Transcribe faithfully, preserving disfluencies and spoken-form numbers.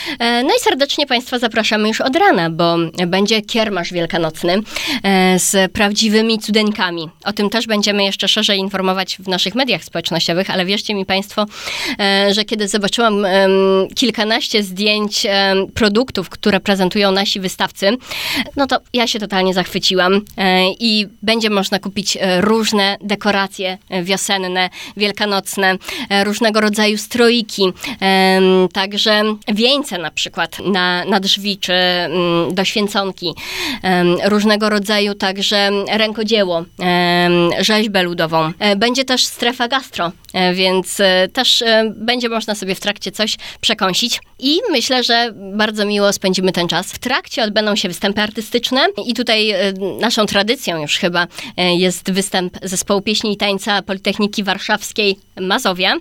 No i serdecznie Państwa zapraszamy już od rana, bo będzie kiermasz wielkanocny z prawdziwymi cudeńkami. O tym też będziemy jeszcze szerzej informować w naszych mediach społecznościowych, ale wierzcie mi Państwo, że kiedy zobaczyłam kilkanaście zdjęć produktów, które prezentują nasi wystawcy, no to ja się totalnie zachwyciłam i będzie można kupić różne dekoracje wiosenne, wielkanocne, różnego rodzaju stroiki, także wieńce na przykład na, na drzwi czy mm, do święconki, um, różnego rodzaju także rękodzieło, um, rzeźbę ludową. E, będzie też strefa gastro, e, więc e, też e, będzie można sobie w trakcie coś przekąsić i myślę, że bardzo miło spędzimy ten czas. W trakcie odbędą się występy artystyczne i tutaj e, naszą tradycją już chyba e, jest występ Zespołu Pieśni i Tańca Politechniki Warszawskiej Mazowia.